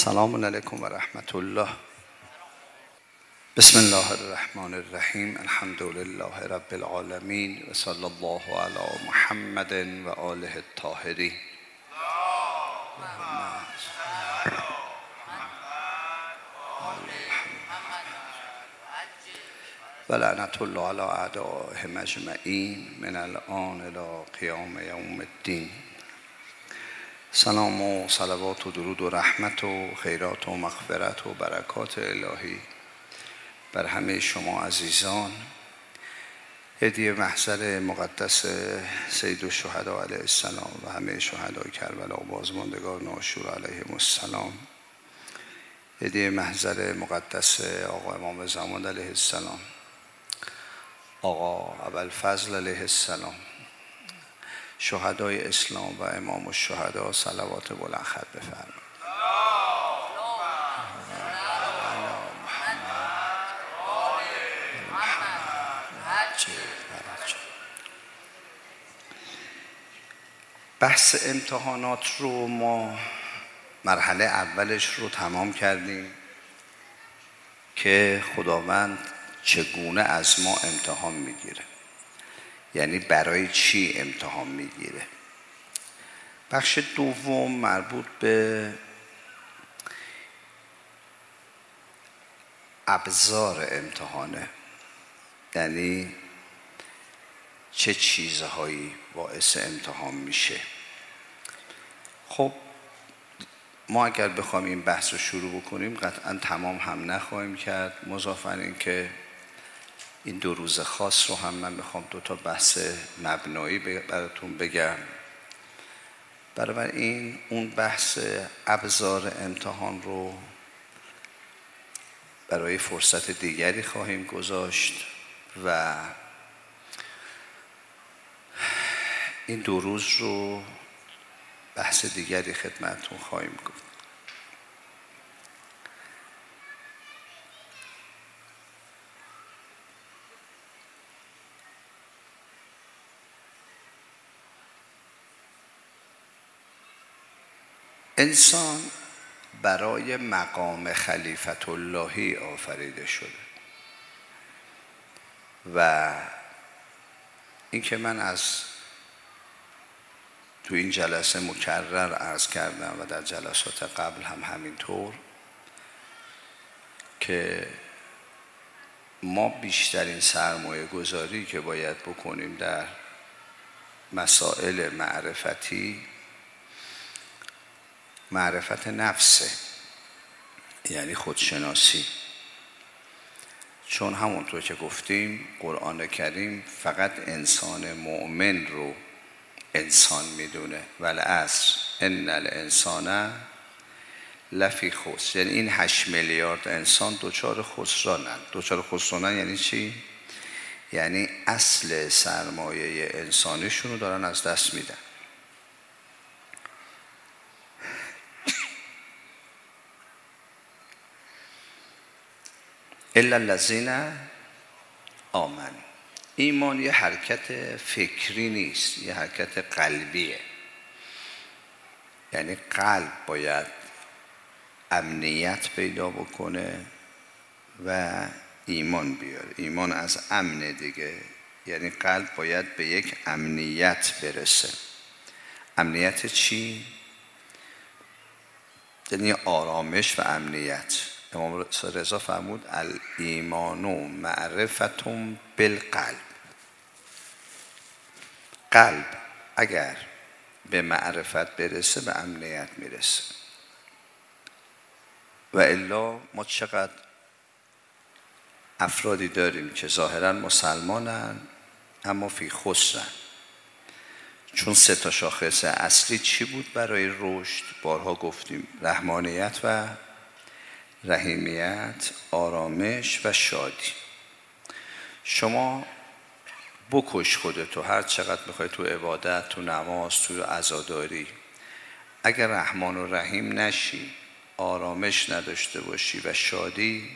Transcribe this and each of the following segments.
سلام علیکم و رحمت الله. بسم الله الرحمن الرحیم. الحمد لله رب العالمین و صلی الله علی محمد و آله الطاهرین. و لعنت الله علی اعدائهم اجمعین من الآن الی قیام یوم الدین. سلام و صلوات و درود و رحمت و خیرات و مغفرت و برکات الهی بر همه شما عزیزان. هدیه محضر مقدس سید الشهدا علیه السلام و همه شهدای کربلا و بازماندگان ناشور علیهم السلام. هدیه محضر مقدس آقا امام زمان علیه السلام، آقا ابوالفضل علیه السلام، شهدای اسلام و امام الشهدا صلوات بلند ختم بفرمایید. بحث امتحانات رو ما مرحله اولش رو تمام کردیم که خداوند چگونه از ما امتحان میگیره، یعنی برای چی امتحان میگیره. بخش دوم مربوط به ابزار امتحانه، یعنی چه چیزهایی باعث امتحان میشه. خب ما اگر بخوایم این بحث رو شروع بکنیم قطعا تمام هم نخواهیم کرد. مضافاً این که این 2 روز خاص رو هم من میخوام 2 تا بحث مبنایی براتون بگم. بنابراین اون بحث ابزار امتحان رو برای فرصت دیگری خواهیم گذاشت و این 2 روز رو بحث دیگری خدمتتون خواهیم گفت. انسان برای مقام خلیفت اللهی آفریده شده و این که من تو این جلسه مکرر عرض کردم و در جلسات قبل هم همینطور که ما بیشترین سرمایه گذاری که باید بکنیم در مسائل معرفتی معرفت نفسه، یعنی خودشناسی. چون همونطور که گفتیم قرآن کریم فقط انسان مؤمن رو انسان میدونه. والعصر ان الانسان لفی خسر، یعنی این 8 میلیارد انسان دچار خسرانن. دچار خسرانن یعنی چی؟ یعنی اصل سرمایه انسانیشون رو دارن از دست میدن. الا الذین آمنوا. ایمان یه حرکت فکری نیست، یه حرکت قلبیه. یعنی قلب باید امنیت پیدا بکنه و ایمان بیاره. ایمان از امن دیگه، یعنی قلب باید به یک امنیت برسه. امنیت چی؟ یعنی آرامش و امنیت. امام رضا فرمود الایمان معرفت بالقلب. قلب اگر به معرفت برسه به امنیت میرسه. و الا ما چقدر افرادی داریم که ظاهرا مسلمانن اما فی خسرن. چون 3 تا شاخص اصلی چی بود برای رشد؟ بارها گفتیم رحمانیت و رحیمیت، آرامش و شادی. شما بکش خودتو هر چقدر میخوای تو عبادت، تو نماز، تو عزاداری، اگر رحمان و رحیم نشی، آرامش نداشته باشی و شادی،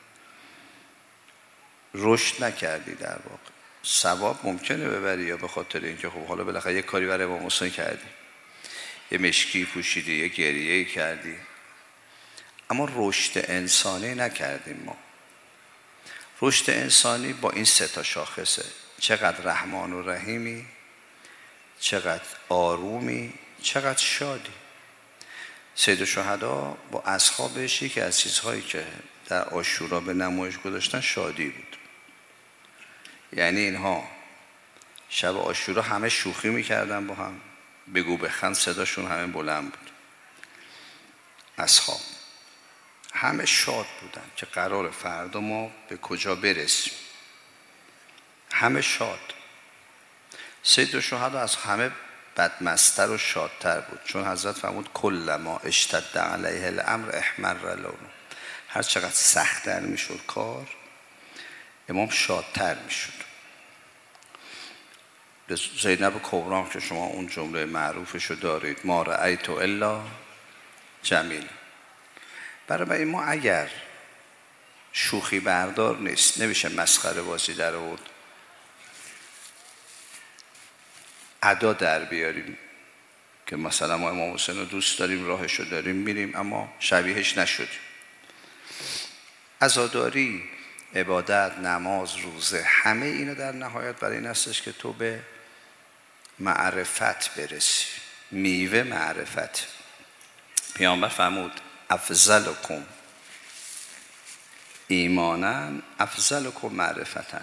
رشد نکردی. در واقع ثواب ممکنه ببری یا به خاطر اینکه خب حالا بالاخره یه کاری برای امام حسین کردی، یه مشکی پوشیدی، یه گریه کردی، اما رشد انسانی نکردیم ما. رشد انسانی با این 3 شاخصه: چقدر رحمان و رحیمی، چقدر آرومی، چقدر شادی. سید شهدا با اصحابش یکی از چیزهایی که در عاشورا به نمایش گذاشتن شادی بود. یعنی اینها شب عاشورا همه شوخی میکردن با هم، بگو بخند صداشون همه بلند بود. اصحاب همه شاد بودن که قرار فردا ما به کجا برسیم. همه شاد. سید شهدا از همه بدمستر و شادتر بود، چون حضرت فرمود کلما اشتد علیه الامر احمر لونه. هر چقدر سخت‌تر میشد کار، امام شادتر میشد. زینب کبرا که شما اون جمله معروفشو دارید، ما رأیت الا جمیل. برای ما اگر شوخی بردار نیست، نمیشه مسخره بازی در آورد، ادا در بیاریم که مثلا ما امام حسین رو دوست داریم، راهش رو داریم میریم، اما شبیهش نشدیم. عزاداری، عبادت، نماز، روزه، همه اینا در نهایت برای این هستش که تو به معرفت برسی. میوه معرفت. پیامبر فرمود افضلکم ایمانا افضلکم معرفتا.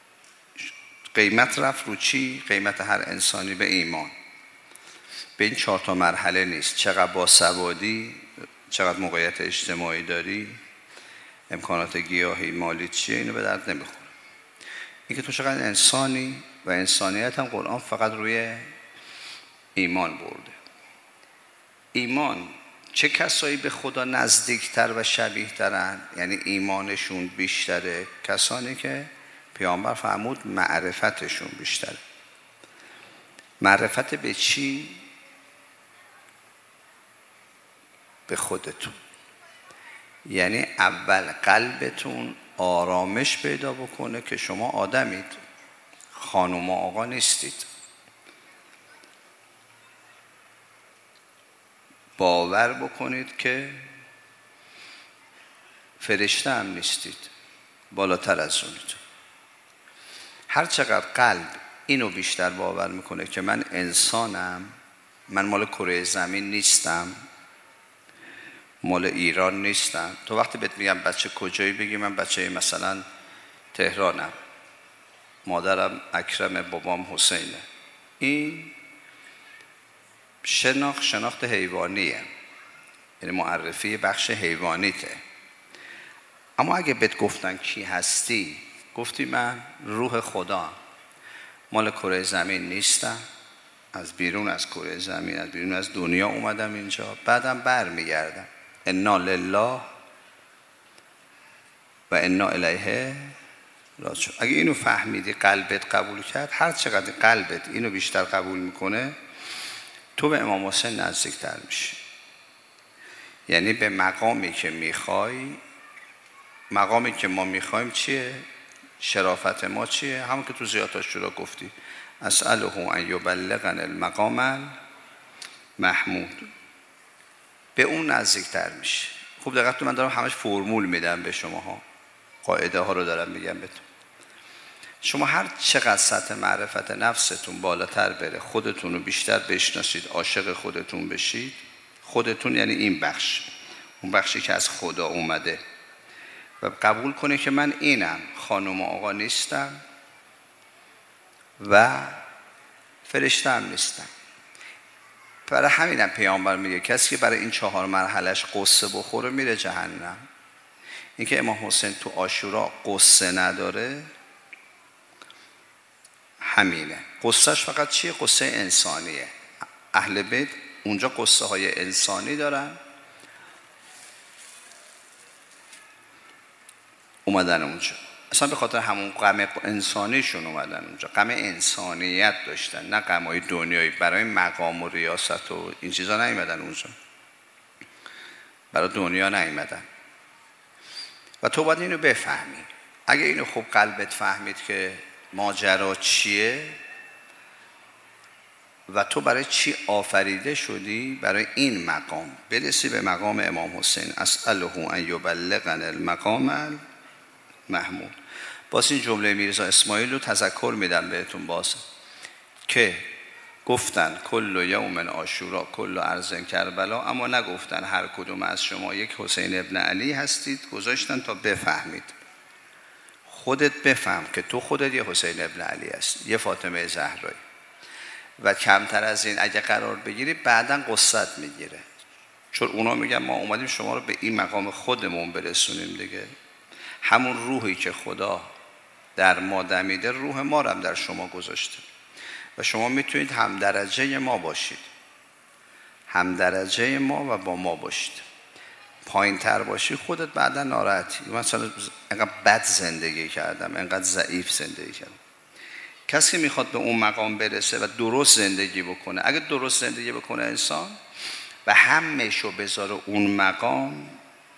قیمت رفت رو چی؟ قیمت هر انسانی به ایمان. به این 4 مرحله نیست. چقدر باسوادی، چقدر موقعیت اجتماعی داری، امکانات گیاهی مالی چیه، اینو به درد نمیخوره. این که تو چقدر انسانی و انسانیت هم قرآن فقط روی ایمان برده. ایمان، چه کسایی به خدا نزدیکتر و شبیه ترن، یعنی ایمانشون بیشتره؟ کسانی که پیامبر فرمود معرفتشون بیشتره. معرفت به چی؟ به خودتون. یعنی اول قلبتون آرامش پیدا بکنه که شما آدمید، خانم و آقا نیستید. باور بکنید که فرشته هم نیستید، بالاتر از اونید. هر چقدر قلب اینو بیشتر باور میکنه که من انسانم، من مال کره زمین نیستم، مال ایران نیستم. تو وقتی بهت میگم بچه کجایی، بگی من بچه مثلا تهرانم، مادرم اکرم، بابام حسینه. این شناخت حیوانیه، یعنی معرفی بخش حیوانیته. اما اگه بهت گفتن کی هستی، گفتی من روح خدا، مال کره زمین نیستم، از بیرون از کره زمین، از بیرون از دنیا اومدم اینجا، بعدم بر میگردم. انا لله و انا الیه راجعون. اگه اینو فهمیدی، قلبت قبول کرد، هر چقدر قلبت اینو بیشتر قبول میکنه، تو به امام حسین نزدیکتر میشی. یعنی به مقامی که میخوای. مقامی که ما میخوایم چیه؟ شرافت ما چیه؟ همون که تو زیارت عاشورا گفتی اسأله ان یبلغنی المقام المحمود. به اون نزدیکتر میشه. خوب دقت، من دارم همش فرمول میدم به شماها، قاعده ها رو دارم میگم بهتون. شما هر چقدر سطح معرفت نفستون بالاتر بره، خودتون رو بیشتر بشناسید، عاشق خودتون بشید. خودتون یعنی این بخش، اون بخشی که از خدا اومده، و قبول کنه که من اینم، خانم و آقا نیستم و فرشته هم نیستم. برای همینم پیامبر میگه کسی که برای این 4 مرحلهش قصه بخوره میره جهنم. این که امام حسین تو عاشورا قصه نداره همینه. قصهش فقط چیه؟ قصه انسانیه. اهل بیت اونجا قصه های انسانی دارن، اومدن اونجا اصلا به خاطر همون غم انسانیشون اومدن اونجا، غم انسانیت داشتن، نه غمای دنیایی. برای مقام و ریاست و این چیزا نیومدن اونجا، برای دنیا نیومدن. و تو باید اینو بفهمی. اگه اینو خوب قلبت فهمید که ماجرا چیه، و تو برای چی آفریده شدی؟ برای این مقام برسی به مقام امام حسین. اسأله ان یبلغنا المقام المحمود. باز این جمله میرزا اسماعیل رو تذکر میدم بهتون باز که گفتن کل یوم عاشورا کل ارض کربلا، اما نگفتن هر کدوم از شما یک حسین ابن علی هستید، گذاشتن تا بفهمید. خودت بفهم که تو خودت یه حسین ابن علی هست، یه فاطمه زهرایی، و کمتر از این اگه قرار بگیری بعداً قصت میگیره، چون اونا میگن ما اومدیم شما رو به این مقام خودمون برسونیم دیگه. همون روحی که خدا در ما دمیده روح ما رو هم در شما گذاشته و شما میتونید هم درجه ما باشید، هم درجه ما و با ما باشید. پایین تر باشی خودت بعدا ناراحتی، مثلا اینقدر بد زندگی کردم، اینقدر ضعیف زندگی کردم. کسی میخواد به اون مقام برسه و درست زندگی بکنه، اگه درست زندگی بکنه انسان و همه‌شو بذاره اون مقام،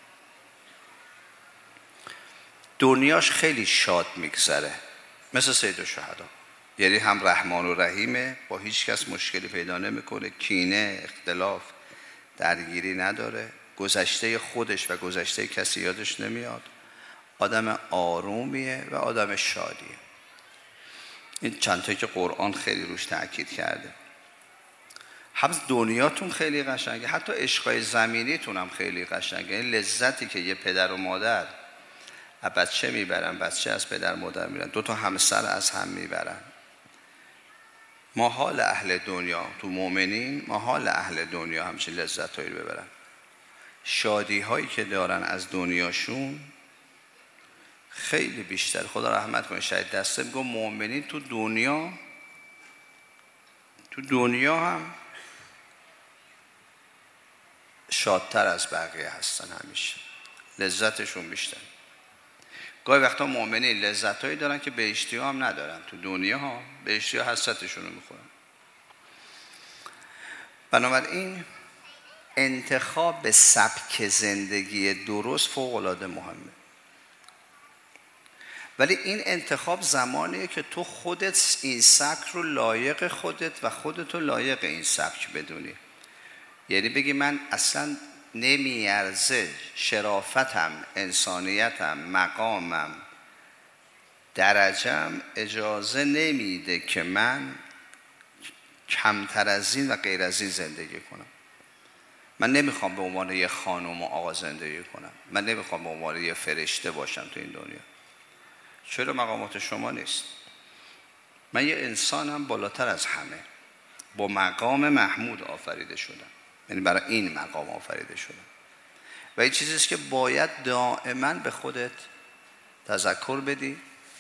دنیاش خیلی شاد میگذره، مثل سید الشهدا. یعنی هم رحمان و رحیمه، با هیچ کس مشکلی پیدا نمیکنه، کینه، اختلاف، درگیری نداره، گذشته خودش و گذشته کسی یادش نمیاد، آدم آرومیه و آدم شادیه. این چند تایی که قرآن خیلی روش تأکید کرده. هم دنیاتون خیلی قشنگه، حتی عشقای زمینیتون هم خیلی قشنگه. این لذتی که یه پدر و مادر از بچه میبرن، بچه از پدر مادر میبرن، دو تا همسر از هم میبرن. ما حال اهل دنیا تو مؤمنین، ما حال اهل دنیا همچین لذتایی رو ببرن. شادی هایی که دارن از دنیاشون خیلی بیشتر. خدا رحمت کنه شهید دسته میگه مؤمنین تو دنیا هم شادتر از بقیه هستن، همیشه لذتشون بیشتر. گاهی وقتا مؤمنین لذتایی دارن که بهشتی ها هم ندارن، تو دنیا ها بهشتی ها حسرتشون رو میخورن. بنابراین انتخاب سبک زندگی درست فوق العاده مهمه، ولی این انتخاب زمانیه که تو خودت این سبک رو لایق خودت و خودت رو لایق این سبک بدونی. یعنی بگی من اصلا نمیارزه، شرافتم، انسانیتم، مقامم، درجم اجازه نمیده که من کمتر از این و غیر از این زندگی کنم. من نمیخوام به عنوان یه خانم و آقا زندگی کنم، من نمیخوام به عنوان یه فرشته باشم تو این دنیا. چرا مقامات شما نیست؟ من یه انسانم بالاتر از همه، با مقام محمود آفریده شدم، یعنی برای این مقام آفریده شدم و این چیزیست که باید دائما به خودت تذکر بدی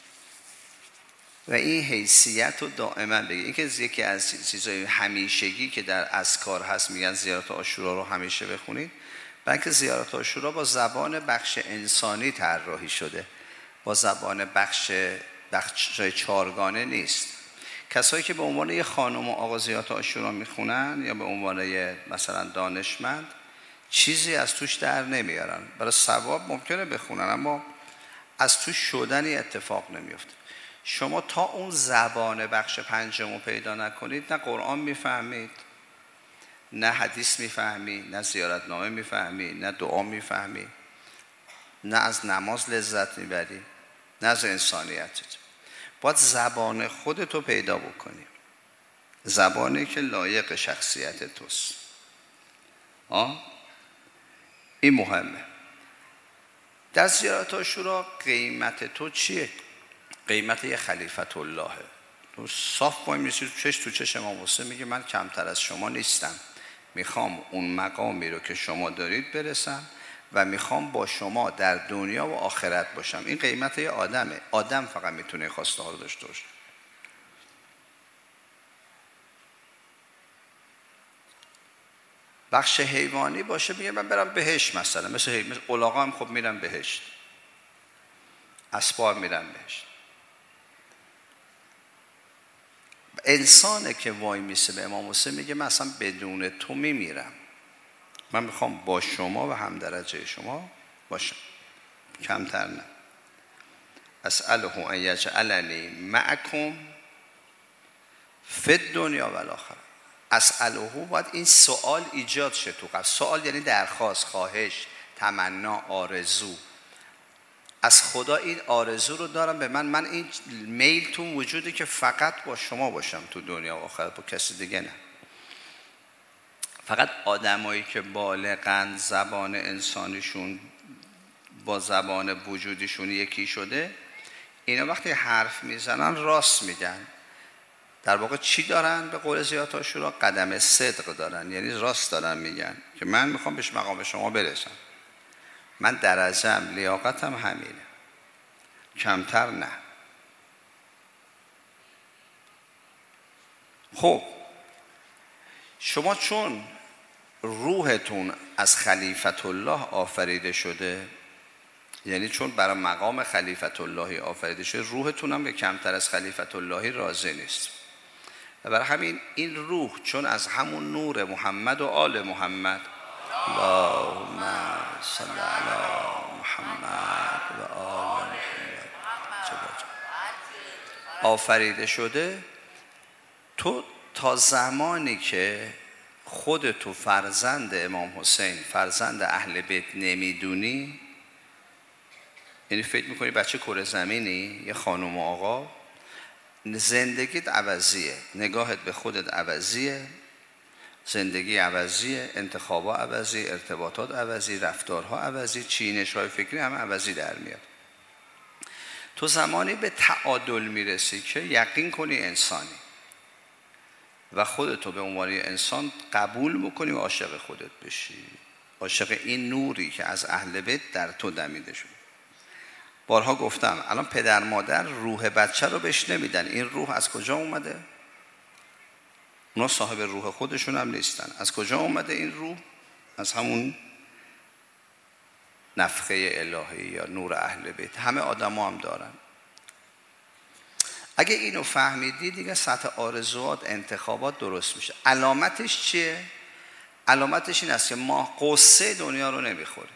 و این حیثیت رو دائما بگی. این که یکی از چیزهای همیشگی که در اذکار هست، میگن زیارت عاشورا رو همیشه بخونید، بلکه زیارت عاشورا با زبان بخش انسانی طراحی شده، با زبان بخش چارگانه نیست. کسایی که به عنوان یه خانم و آقا زیارت عاشورا میخونن یا به عنوان یه مثلا دانشمند، چیزی از توش در نمیارن. برای ثواب ممکنه بخونن اما از توش شدنی اتفاق نمیفته. شما تا اون زبان بخش پنجم رو پیدا نکنید، نه قرآن میفهمید، نه حدیث میفهمی، نه زیارتنامه میفهمی، نه دعا میفهمی، نه از نماز لذت میبری، نه از انسانیتت. باید زبان خودتو پیدا بکنی، زبانی که لایق شخصیت توست. این مهمه. در زیارت عاشورا قیمت تو چیه؟ قیمت یه خلیفت اللهه. تو صاف وای میسی تو چش امام حسین، میگه من کمتر از شما نیستم، میخوام اون مقامی رو که شما دارید برسم و میخوام با شما در دنیا و آخرت باشم. این قیمت یه آدمه. آدم فقط میتونه خواسته ها رو داشته باشه. بخش حیوانی باشه، میگه من برم بهشت، مثلا مثل الاغا هم خب میرم بهشت، اسبا میرم بهشت. انسانه که وای میسه به امام حسین، میگه من اصلا بدون تو میمیرم، من میخوام با شما و هم درجه شما باشم، کمتر نه. اسأله ان یجعلنی معکم فی الدنیا و الاخره. اسأله باید این سوال ایجاد شه تو قلب. سوال یعنی درخواست، خواهش، تمنا، آرزو. از خدا این آرزو رو دارم به من این میل تو وجودی که فقط با شما باشم تو دنیا و آخرت، با کسی دیگه نه. فقط آدمایی که بالغن، زبان انسانیشون با زبان وجودیشون یکی شده، اینا وقتی حرف میزنن راست میگن. در واقع چی دارن؟ به قول زیاد عاشورا قدم صدق دارن، یعنی راست دارن میگن که من میخوام به مقام شما برسم، من درجه‌ام، لیاقتم همینه، کمتر نه. خب شما چون روحتون از خلیفت الله آفریده شده، یعنی چون برای مقام خلیفت اللهی آفریده شده، روحتون هم به کمتر از خلیفت اللهی راضی نیست. و برای همین این روح چون از همون نور محمد و آل محمد، اللهم صل علی محمد و آل محمد آفریده شده، تو تا زمانی که خودتو فرزند امام حسین، فرزند اهل بیت نمیدونی، یعنی فکر میکنی بچه کره زمینی، یه خانم و آقا، زندگیت عوضیه، نگاهت به خودت عوضیه، زندگی عوضیه، انتخابا عوضی، ارتباطات عوضی، رفتارها عوضی، چینش‌های فکری هم عوضی در میاد. تو زمانی به تعادل میرسی که یقین کنی انسانی و خودتو به عنوان انسان قبول بکنی و عاشق خودت بشی، عاشق این نوری که از اهل بیت در تو دمیده شده. بارها گفتم الان پدر مادر روح بچه رو بهش نمیدن. این روح از کجا اومده؟ اونا صاحب روح خودشون هم نیستن. از کجا اومده این روح؟ از همون نفخه الهی یا نور اهل بیت. همه آدم هم دارن. اگه اینو فهمیدی دیگه سطح آرزوات، انتخابات درست میشه. علامتش چیه؟ علامتش این است که ما قصه دنیا رو نمیخوریم.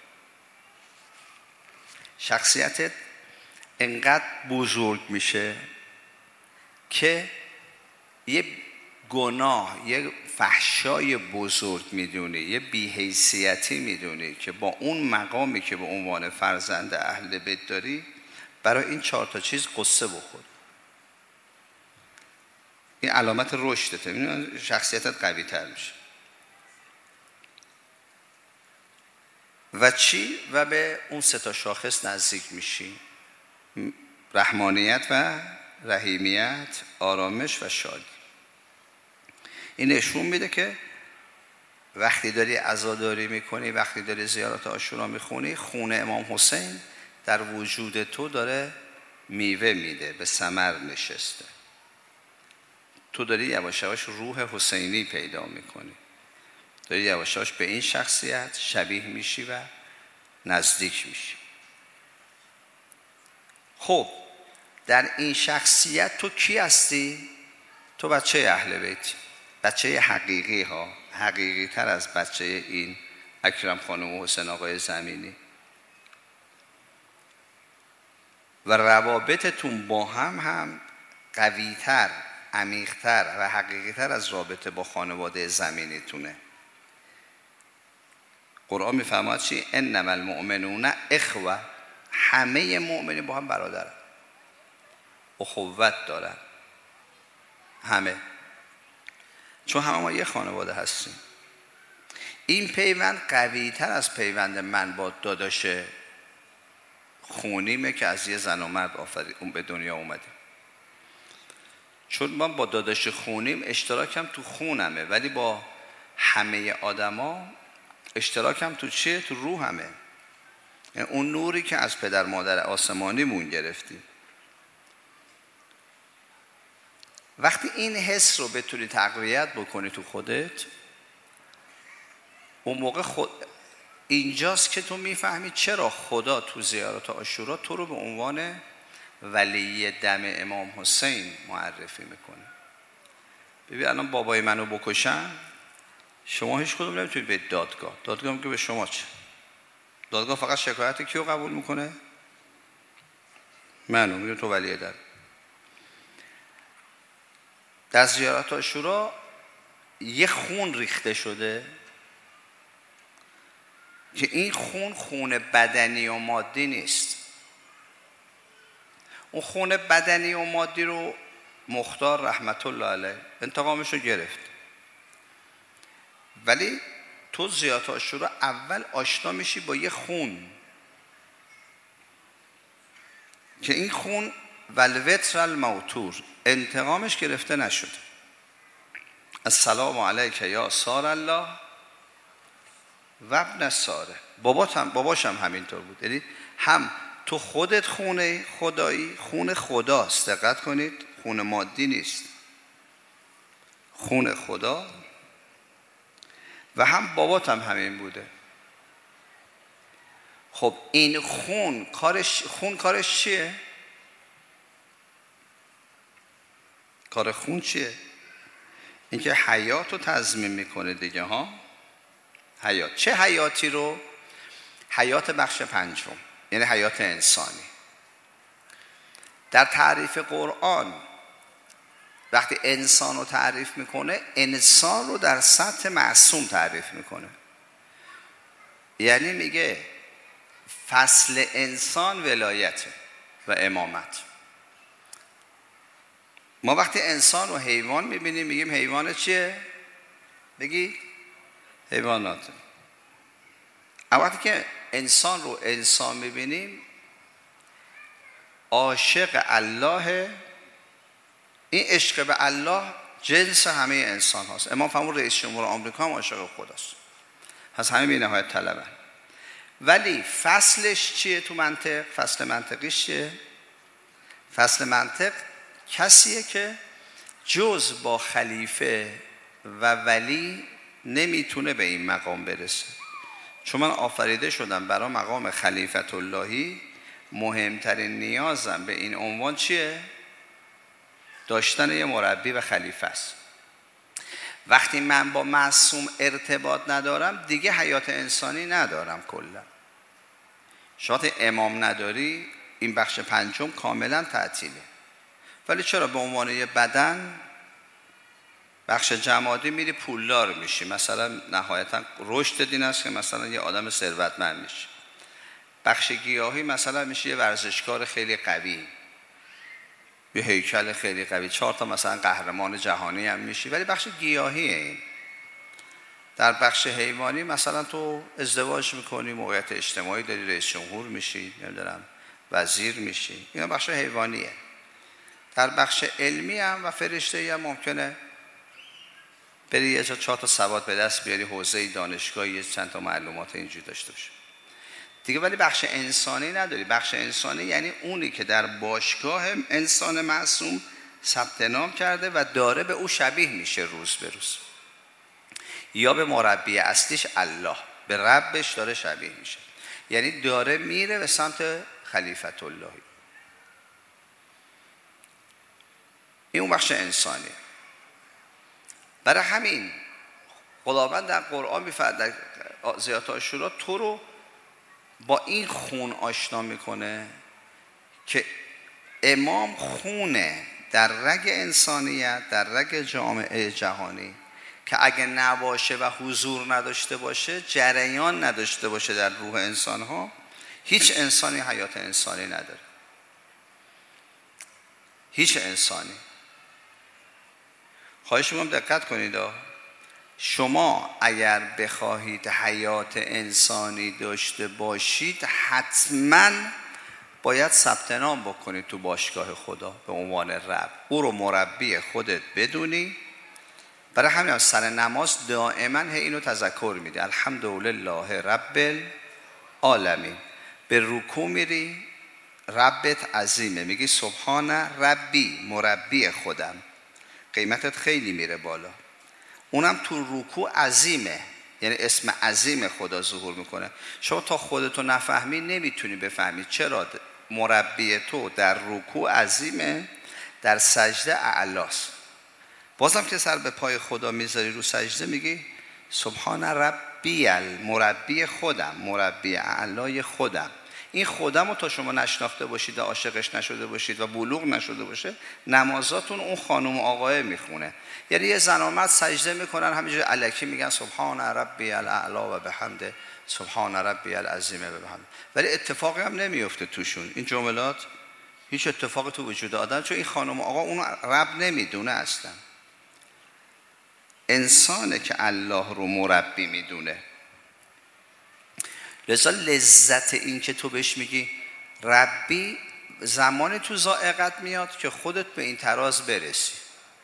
شخصیتت انقدر بزرگ میشه که یه گناه، یه فحشای بزرگ میدونی، یه بی‌حیثیتی میدونی که با اون مقامی که به عنوان فرزند اهل بیت داری، برای این 4 تا چیز قصه بخور. این علامت رشدته، شخصیتت قوی تر میشه. و چی؟ و به اون 3 تا شاخص نزدیک میشی: رحمانیت و رحیمیت، آرامش و شادی. این نشون میده که وقتی داری عزاداری میکنی، وقتی داری زیارت عاشورا میخونی، خون امام حسین در وجود تو داره میوه میده، به ثمر نشسته. تو داری یواش یواش روح حسینی پیدا میکنی، داری یواش یواش به این شخصیت شبیه میشی و نزدیک میشی. خب در این شخصیت تو کی هستی؟ تو بچه اهل بیت، بچه حقیقی ها، حقیقی تر از بچه این اکرم خانم و حسین آقای زمینی. و روابطتون با هم قوی‌تر، عمیق‌تر و حقیقی‌تر از رابطه با خانواده زمینیتونه. قرآن میفرماید چی؟ انما المؤمنون اخوه، همه مؤمنین با هم برادرن، اخوت دارن همه، چون همه ما یه خانواده هستیم. این پیوند قوی‌تر از پیوند من با داداش خونیمه که از یه زن و مرد اون به دنیا اومدیم. چون من با داداش خونیم اشتراکم تو خونمه، ولی با همه آدما اشتراکم تو چیه؟ تو روحمه. یعنی اون نوری که از پدر مادر آسمانیمون گرفتیم. وقتی این حس رو بتونی تقویت بکنی تو خودت، اون موقع اینجاست که تو میفهمی چرا خدا تو زیارت عاشورا تو رو به عنوان ولی دم امام حسین معرفی میکنه. ببین الان بابای منو بکشن، شما هیچ کدوم نمیتونید به دادگاه میگه به شما چه؟ دادگاه فقط شکایت کیو قبول میکنه؟ منو میگه تو ولی دم. در زیارت عاشورا یه خون ریخته شده که این خون بدنی و مادی نیست. اون خون بدنی و مادی رو مختار رحمت الله علیه انتقامش رو گرفت، ولی تو ضیاء عاشورا اول آشنا میشی با یه خون که این خون والوتر الموتور انتقامش گرفته نشد. السلام علیک یا سار الله و ابن ساره. باباش هم همینطور بود. یعنی هم تو خودت خونه خدایی، خون خداست، دقت کنید، خون مادی نیست، خون خدا، و هم بابات هم همین بوده. خب این خون کارش چیه؟ کار خون چیه؟ اینکه حیات رو تضمین میکنه دیگه ها. حیات چه حیاتی رو؟ حیات بخش پنجم، یعنی حیات انسانی. در تعریف قرآن وقتی انسان رو تعریف میکنه، انسان رو در سطح معصوم تعریف میکنه. یعنی میگه فصل انسان ولایت و امامت. ما وقتی انسان و حیوان میبینیم میگیم حیوان چیه؟ بگی حیواناته. اما وقتی که انسان رو انسان میبینیم عاشق الله، این عشق به الله جنس همه انسان هاست. امام فرمود رئیس جمهور آمریکا هم عاشق خداست، پس همه بی نهایت طلبن. ولی فصلش چیه تو منطق؟ فصل منطقیش چیه؟ فصل منطق کسیه که جز با خلیفه و ولی نمیتونه به این مقام برسه. چون من آفریده شدم برای مقام خلیفت اللهی، مهمترین نیازم به این عنوان چیه؟ داشتن یه مربی و خلیفه است. وقتی من با معصوم ارتباط ندارم دیگه حیات انسانی ندارم. کلا شما امام نداری، این بخش پنجم کاملا تعطیله. ولی چرا به عنوان یه بدن بخش جمادی میری پولدار میشی، مثلا نهایتا رشد دین است که مثلا یه آدم ثروتمند میشه. بخش گیاهی مثلا میشه یه ورزشکار خیلی قوی، یه هیکل خیلی قوی، 4 تا مثلا قهرمان جهانی هم میشی، ولی بخش گیاهیه. این در بخش حیوانی مثلا تو ازدواج میکنی، موقعیت اجتماعی داری، رئیس جمهور میشی، نمیدونم وزیر میشی، اینا بخش حیوانیه. در بخش علمی هم و فرشته‌ای هم ممکنه بری یه جا 4 تا سواد به دست بیاری، حوزه دانشگاهی چند تا معلومات اینجوری داشته باشه دیگه. ولی بخش انسانی نداری. بخش انسانی یعنی اونی که در باشگاه انسان معصوم ثبت نام کرده و داره به او شبیه میشه روز به روز، یا به مربی اصلیش الله، به ربش داره شبیه میشه، یعنی داره میره به سمت خلیفت اللهی. این اون بخش انسانیه. برای همین خداوند در قرآن میفرماید در ضیاء عاشورا تو رو با این خون آشنا میکنه که امام خونه در رگ انسانیت، در رگ جامعه جهانی، که اگه نباشه و حضور نداشته باشه، جریان نداشته باشه در روح انسانها، هیچ انسانی حیات انسانی نداره. هیچ انسانی. خواهش میکنم دقت کنید. شما اگر بخواهید حیات انسانی داشته باشید حتما باید ثبت نام بکنید تو باشگاه خدا به عنوان رب، او رو مربی خودت بدونی. برای همین سر نماز دائما اینو تذکر میده، الحمدلله رب العالمین. به رکوع میری ربت عظیمه، میگی سبحان ربی، مربی خودم، قیمتت خیلی میره بالا. اونم تو رکوع عظیمه، یعنی اسم عظیم خدا ظهور میکنه. شما تا خودتو نفهمی نمیتونی بفهمی چرا مربی تو در رکوع عظیمه، در سجده اعلاست. بازم که سر به پای خدا میذاری رو سجده میگی سبحان ربی، مربی خودم، مربی اعلای خودم. این خودم رو تا شما نشناخته باشید و عاشقش نشده باشید و بلوغ نشده باشه، نمازاتون اون خانم و آقای میخونه. یعنی یه زن و مرد سجده میکنن همینجوری الکی میگن سبحان ربی الاعلی و بحمده سبحان ربی العظیم و بحمده، ولی اتفاقی هم نمیفته توشون. این جملات هیچ اتفاقی تو وجود آدم، چون این خانم و آقا اون رب نمیدونه اصلا. انسانه که الله رو مربی میدونه. لذا لذت این که تو بهش میگی ربی زمانی تو ذائقت میاد که خودت به این تراز برسی.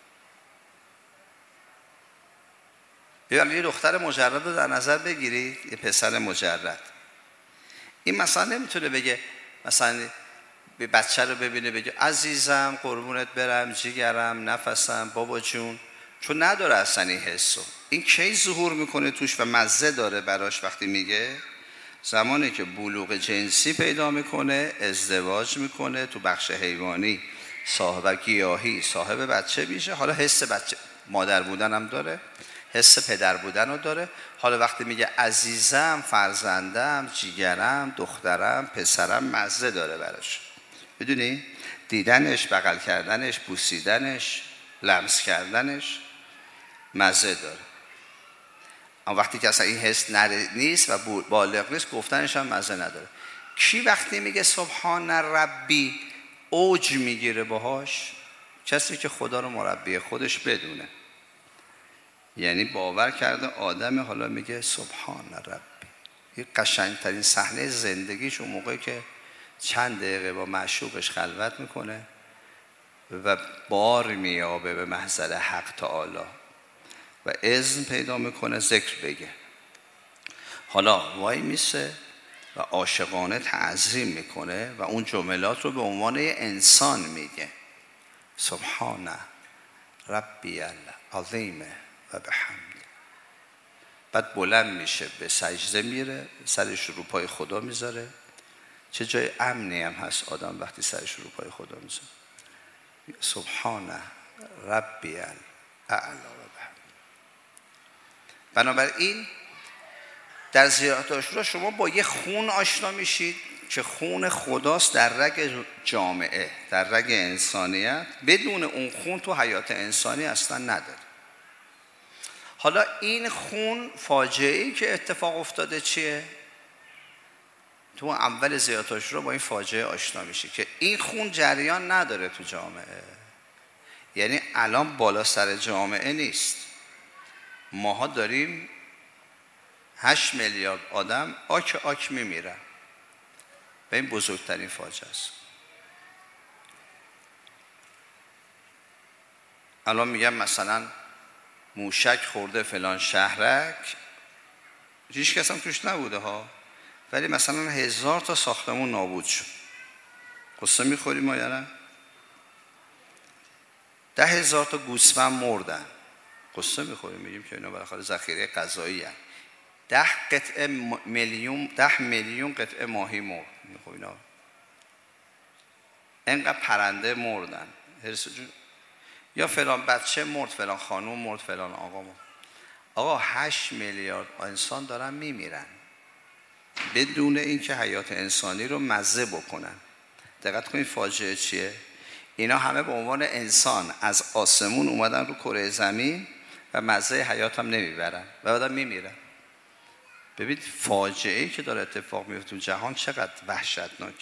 یه دختر مجرد رو در نظر بگیرید، یه پسر مجرد، این مثلا نمیتونه بگه، مثلا به بچه رو ببینه بگه عزیزم قربونت برم جیگرم نفسم بابا جون، چون نداره اصلا این حسو. این کی ظهور میکنه توش و مزه داره براش وقتی میگه؟ زمانی که بلوغ جنسی پیدا میکنه، ازدواج میکنه، تو بخش حیوانی صاحب گیاهی صاحب بچه میشه، حالا حس بچه مادر بودن هم داره، حس پدر بودن رو داره. حالا وقتی میگه عزیزم فرزندم جیگرم دخترم پسرم، مزه داره براش. بدونی؟ دیدنش، بغل کردنش، بوسیدنش، لمس کردنش مزه داره. اما وقتی که اصلا این حس نیست و بالغ نیست، گفتنش هم مزه نداره. کی وقتی میگه سبحان ربی اوج میگیره باهاش؟ کسی که خدا رو مربی خودش بدونه، یعنی باور کرده آدم حالا میگه سبحان ربی. این قشنگترین صحنه زندگیش اون موقعی که چند دقیقه با معشوقش خلوت میکنه و بار میابه به محضر حق تعالی و اذن پیدا میکنه ذکر بگه. حالا وای میسه و عاشقانه تعظیم میکنه و اون جملات رو به عنوان انسان میگه سبحان ربی العظیم و بحمد. بعد بلند میشه به سجده میره، سرش رو پای خدا میذاره. چه جای امنی هم هست آدم وقتی سرش رو پای خدا میذاره. سبحان ربی الاعلی و بحمد. بنابراین در زیارت عاشورا شما با یه خون آشنا میشید که خون خداست در رگ جامعه، در رگ انسانیت. بدون اون خون تو حیات انسانی اصلا نداره. حالا این خون فاجعه‌ای که اتفاق افتاده چیه؟ تو اول زیارت عاشورا با این فاجعه آشنا میشه که این خون جریان نداره تو جامعه. یعنی الان بالا سر جامعه نیست. ماها داریم 8 میلیارد آدم آک میمیرن و این بزرگترین فاجعه است. الان میگم مثلا موشک خورده فلان شهرک، هیچ کس هم توش نبوده ها، ولی مثلا 1000 تا ساختمون نابود شد. قصه میخوریم ما یا نه؟ 10,000 تا گوسفند مردن. قصه میخوریم میگیم که اینا بالاخره ذخیره غذایی هست. 10 میلیون قطعه ماهی مرد. خب اینا اینقدر پرنده مردن. یا فلان بچه مرد، فلان خانم مرد، فلان آقا مرد. آقا 8 میلیارد انسان دارن میمیرن بدون اینکه حیات انسانی رو مزه بکنن. دقت کنید فاجعه چیه؟ اینا همه به عنوان انسان از آسمون اومدن رو کره زمین و مزه حیات هم نمیبرن و بعدم میمیرن. ببینید فاجعه‌ای که داره اتفاق میفته تو جهان چقدر وحشتناک.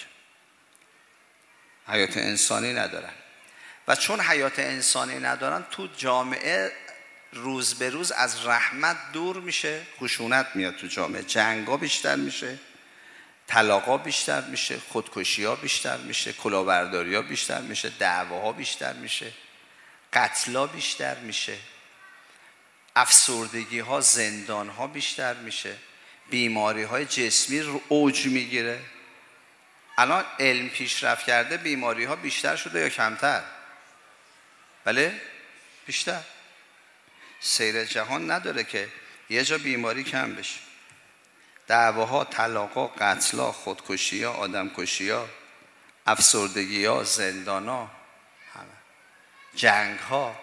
حیات انسانی ندارن و چون حیات انسانی ندارن تو جامعه روز به روز از رحمت دور میشه، خشونت میاد تو جامعه، جنگا بیشتر میشه، طلاقا بیشتر میشه، خودکشی‌ها بیشتر میشه، کلاهبرداری‌ها بیشتر میشه، دعواها بیشتر میشه، قتل‌ها بیشتر میشه، افسردگی‌ها، زندان‌ها بیشتر میشه، بیماری‌های جسمی رو اوج میگیره. الان علم پیشرفت کرده، بیماری‌ها بیشتر شده یا کمتر؟ بله بیشتر. سیر جهان نداره که یه جا بیماری کم بشه. دعواها، طلاقا، قتل‌ها، خودکشی‌ها، آدمکشی‌ها، افسردگی‌ها، زندان‌ها، همه جنگ‌ها.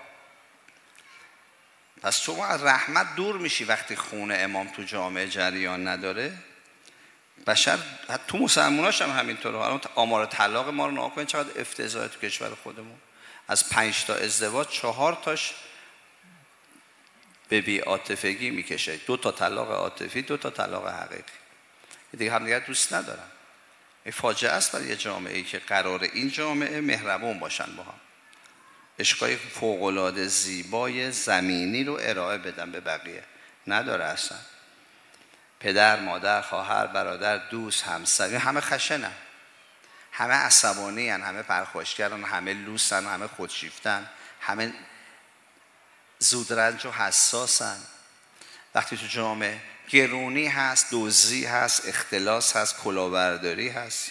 پس شما از رحمت دور میشی وقتی خون امام تو جامعه جریان نداره. بشر تو مسلماناش هم همینطوره. الان آمار طلاق ما رو نگاه کنید چقدر افتضاحه تو کشور خودمون. از 5 تا ازدواج 4 تاش به بی‌عاطفگی میکشه. 2 تا طلاق عاطفی، 2 تا طلاق حقیقی. دیگه همدیگر دوست ندارن. این فاجعه است برای یه جامعه‌ای که قراره این جامعه مهربون باشن با هم. عشقای فوق‌العاده زیبای زمینی رو ارائه بدن به بقیه. نداره اصلا. پدر، مادر، خواهر، برادر، دوست، همسر، همه خشنن. همه عصبانی هن، همه پرخاشگرن، همه لوسن، همه خودشیفتن، همه زودرنج و حساسن. وقتی تو جامعه گرونی هست، دزدی هست، اختلاس هست، کلاهبرداری هست،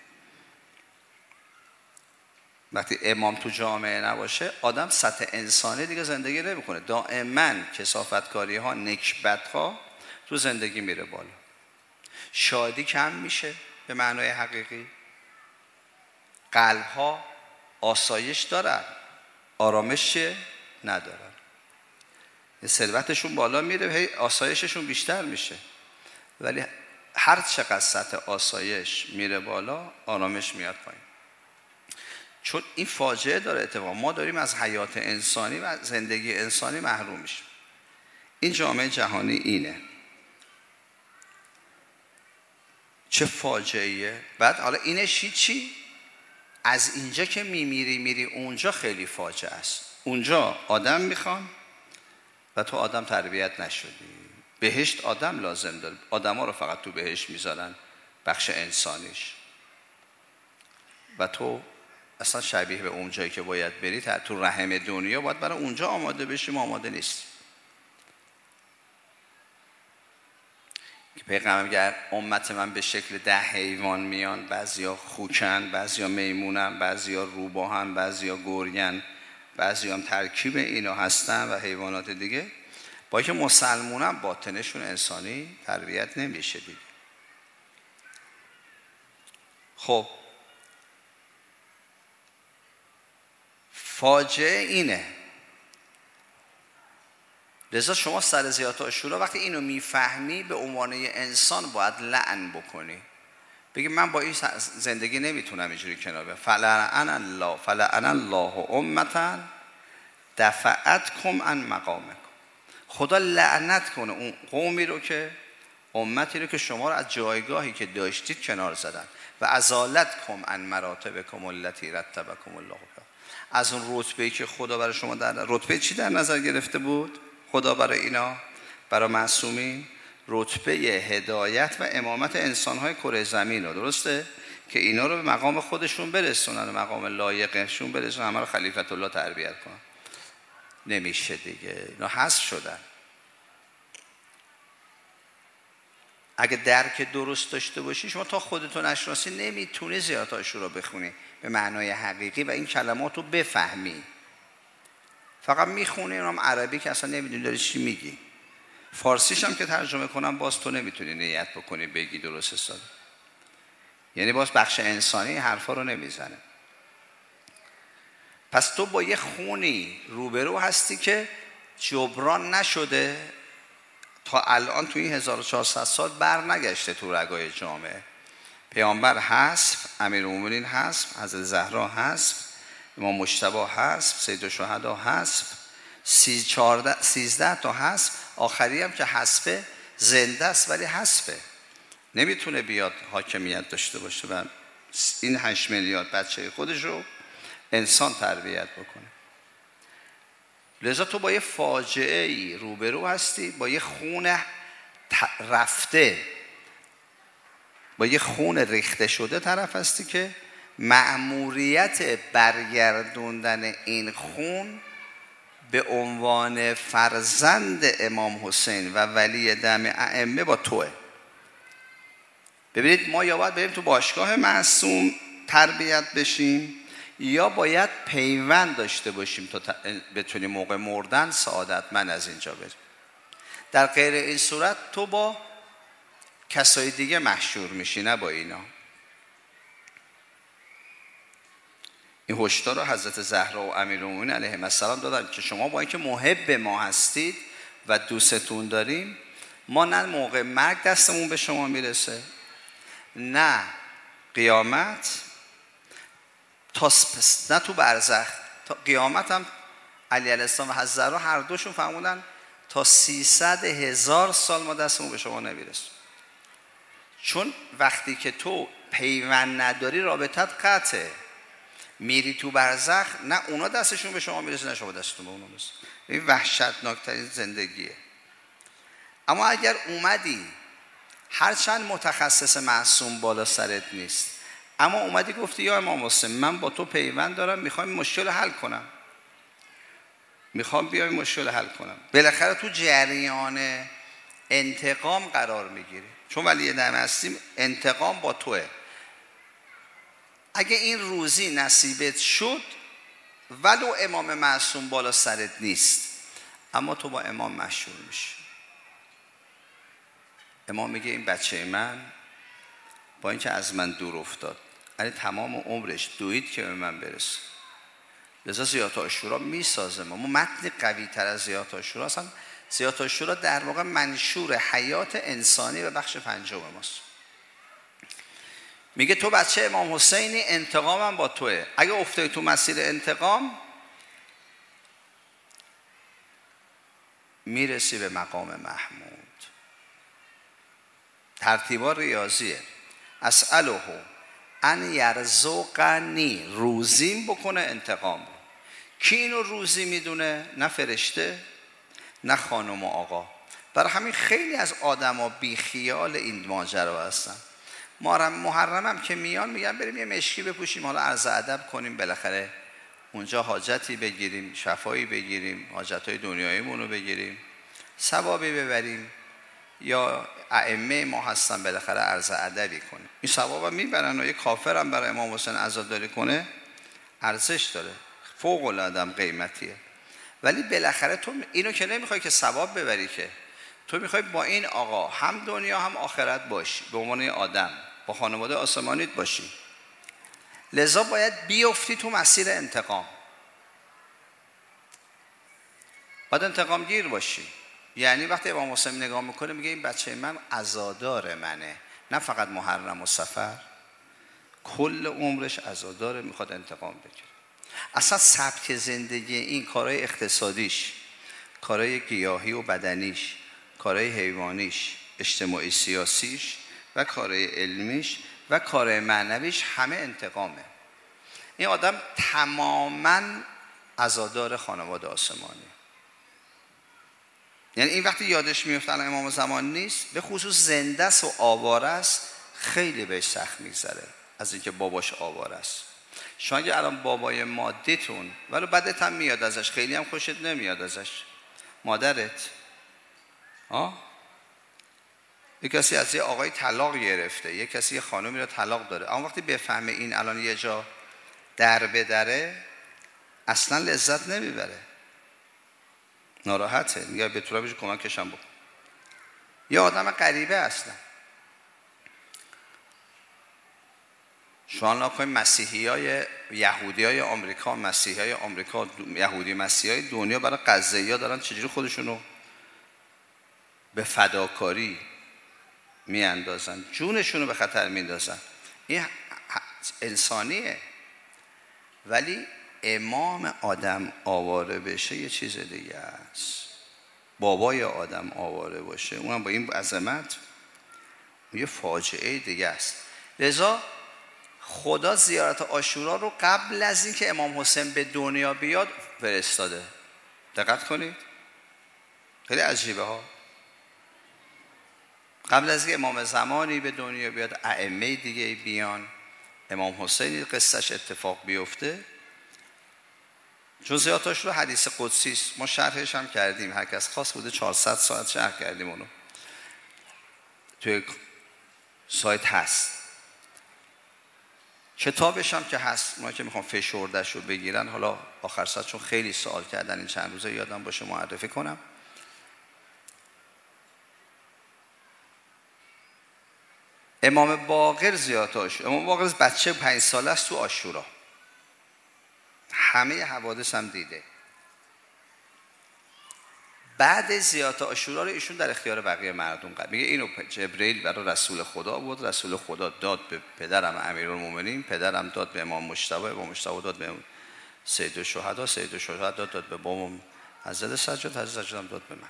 وقتی امام تو جامعه نباشه آدم سطح انسانی دیگه زندگی نمیکنه. دائما کثافتکاری ها، نکبت ها تو زندگی میره بالا. شادی کم میشه به معنای حقیقی. قلب ها آسایش دارن، آرامش ندارن. ثروتشون بالا میره، هی آسایششون بیشتر میشه. ولی هر چقدر سطح آسایش میره بالا، آرامش میاد پایین. چون این فاجعه داره اتفاق. ما داریم از حیات انسانی و زندگی انسانی محروم میشیم. این جامعه جهانی اینه. چه فاجعه‌ایه. بعد حالا اینش چی؟ از اینجا که میری اونجا خیلی فاجعه است. اونجا آدم میخوان و تو آدم تربیت نشدی. بهشت آدم لازم داره. آدم ها رو فقط تو بهشت میذارن، بخش انسانیش. و تو اصلا شبیه به اون جایی که باید بری تو رحم دنیا باید برای اونجا آماده بشیم، آماده نیستی. که پیغمبر میگه امت من به شکل 10 حیوان میان، بعضیا خوکن، بعضیا میمونن، بعضیا روباهن، بعضیا گرگن، بعضیا هم ترکیب اینا هستن و حیوانات دیگه. با که مسلمونن باطنشون انسانی تربیت نمیشه دیگه. خب فاجعه اینه. لذا شما سر زیارت عاشورا وقتی اینو میفهمی به عنوان انسان باید لعن بکنی. بگی من با این زندگی نمیتونم اینجوری کنار بیام. فلعن الله امة دفعتکم عن مقامکم. خدا لعنت کنه اون قومی رو که، امتی رو که شما رو از جایگاهی که داشتید کنار زدن. و ازالتکم عن مراتبکم التي رتبکم الله بها. از اون رتبه‌ای که خدا برای شما رتبه چی در نظر گرفته بود خدا برای اینا، برای معصومین؟ رتبه هدایت و امامت انسان‌های کره زمین رو، درسته؟ که اینا رو به مقام خودشون برسونن، مقام لایقشون برسونن، همه رو خلیفت الله تربیت کنن. نمیشه دیگه، اینا حذف شدن. اگه درک درست داشته باشی شما تا خودتو نشناسی نمیتونی زیارت عاشورا بخونی به معنای حقیقی و این کلمات رو بفهمی. فقط میخونی اونم عربی که اصلا نمیدونی داری چی میگی. فارسیش هم که ترجمه کنم باز تو نمیتونی نیت بکنی بگی درست حسابی. یعنی باز بخش انسانی حرفا رو نمیزنه. پس تو با یه خونی روبرو هستی که جبران نشده تا الان تو این 1400 سال بر نگشته تو رگای جامعه. پیامبر حذف، امیرالمومنین حذف، حضرت زهرا حذف، امام مجتبی حذف، سید الشهدا حذف، 13 تا حذف. آخری هم که حذفه زنده است ولی حذفه، نمیتونه بیاد حاکمیت داشته باشه و این 8 میلیارد بچه خودش رو انسان تربیت بکنه. لذا تو با یه فاجعه ای روبرو هستی، با یه خون رفته، با یه خون ریخته شده طرف هستی که مأموریت برگردوندن این خون به عنوان فرزند امام حسین و ولی دم ائمه با توه. ببینید ما یا باید بریم تو باشگاه معصوم تربیت بشیم یا باید پیوند داشته باشیم تا بتونیم موقع مردن سعادتمند از اینجا بریم. در غیر این صورت تو با کسای دیگه محشور میشی، نه با اینا. این هشدار رو حضرت زهرا و امیرالمومنین علیهم السلام دادن که شما با اینکه محب ما هستید و دوستتون داریم، ما نه موقع مرگ دستمون به شما میرسه نه قیامت نه تو برزخ، تا قیامت هم علی علیه السلام و حضرت زهرا هر دوشون فرمودن تا 300,000 سال ما دستمون به شما نمیرسه. چون وقتی که تو پیوند نداری رابطت قطعه، میری تو برزخ، نه اونا دستشون به شما میرسه نه شما دستتون به اونا میرسه. این وحشتناکترین زندگیه. اما اگر اومدی هرچند متخصص معصوم بالا سرت نیست، اما اومدی گفتی یا امام حسین من با تو پیوند دارم، میخوام مشکل حل کنم، میخوام بیای مشکل حل کنم، بالاخره تو جریان انتقام قرار میگیری، چون ولی نعمت هستیم انتقام با توه. اگه این روزی نصیبت شد ولو امام معصوم بالا سرت نیست، اما تو با امام مشهور میشی. امام میگه این بچه من با اینکه از من دور افتاد، یعنی تمام عمرش دوید که به من برسه. لذا زیارت عاشورا میسازه ما متن قوی تر از زیارت عاشورا. اصلا زیارت عاشورا در واقع منشور حیات انسانی و بخش پنجم ماست. میگه تو بچه امام حسینی، انتقامم با توه. اگه افتادی تو مسیر انتقام میرسی به مقام محمود. ترتیبا ریاضیه. اسأله ان یرزقنی، روزیم بکنه انتقام رو. کی اینو روزی میدونه؟ نه فرشته نه خانم و آقا. برای همین خیلی از آدما بی خیال این ماجرا هستن. محرم هم که میان میگن بریم یه مشکی بپوشیم، حالا عرض ادب کنیم، بالاخره اونجا حاجتی بگیریم، شفایی بگیریم، حاجتهای دنیاییمون رو بگیریم، ثوابی ببریم، یا ائمه ما هستن بالاخره عرض ادبی کنیم. این ثوابا میبرن و یه کافر هم برای امام حسین عزاداری کنه ارزش داره، فوق العاده قیمتیه. ولی بالاخره تو اینو که نمیخوای که ثواب ببری، که تو میخوای با این آقا هم دنیا هم آخرت باشی، به عنوان آدم با خانواده آسمانیت باشی. لذا باید بیفتی تو مسیر انتقام، باید انتقام گیر باشی. یعنی وقتی امام حسین نگاه میکنه میگه این بچه من عزادار منه، نه فقط محرم و سفر، کل عمرش عزاداره، میخواد انتقام بگیره. اصلا سبک زندگی این، کارهای اقتصادیش، کارهای گیاهی و بدنیش، کارهای حیوانیش، اجتماعی سیاسیش و کارهای علمیش و کارهای معنویش همه انتقامه. این آدم تماماً عزادار خانواده آسمانی. یعنی این وقتی یادش میفته الان امام زمان نیست، به خصوص زنده است و آواره است، خیلی بهش سخت میگذره از اینکه باباش آواره است. شما اگه الان بابای مادیتون ولی بدت هم میاد ازش، خیلی هم خوشت نمیاد ازش، مادرت یک کسی از یه آقای طلاق گرفته، یک کسی یه خانومی رو طلاق داره، اما وقتی بفهمه این الان یه جا در بدره اصلا لذت نمیبره، ناراحته، میگه به طور بشه کمکشم بکن. یه آدم غریبه اصلا. شما نکنید مسیحیای یهودیای آمریکا، مسیحیای آمریکا، یهودی مسیحیای دنیا برای قضیه‌ها دارن چجوری خودشونو به فداکاری میاندازن، جونشونو به خطر میندازن. این انسانیه. ولی امام آدم آواره بشه یه چیز دیگه است. بابای آدم آواره باشه اونم با این عظمت یه فاجعه دیگه است. لذا خدا زیارت عاشورا رو قبل از این که امام حسین به دنیا بیاد فرستاده. دقت کنید، خیلی عجیبه ها. قبل از اینکه امام زمانی به دنیا بیاد، ائمه دیگه بیان، امام حسین قصهش اتفاق بیفته. چون زیارت عاشورا حدیث قدسی است، ما شرحش هم کردیم، هر کس خاص بوده 400 ساعت شرح کردیم، اونو توی سایت هست، کتابش هم که هست. ما که میخوام فشردش رو بگیرن، حالا آخر ساعت چون خیلی سوال کردن این چند روزه یادم باشه معرفی کنم. امام باقر زیارت عاشورا، امام باقر بچه 5 ساله است تو عاشورا، همه حوادث هم دیده. بعد زیارت عاشورا رو ایشون در اختیار بقیه مردم قرار میگه. اینو جبرئیل برای رسول خدا بود، رسول خدا داد به پدرم امیرالمومنین، پدرم داد به امام مجتبی، امام مجتبی داد به سید الشهدا، سید الشهدا داد به بابام حضرت سجاد، حضرت سجاد هم داد به من.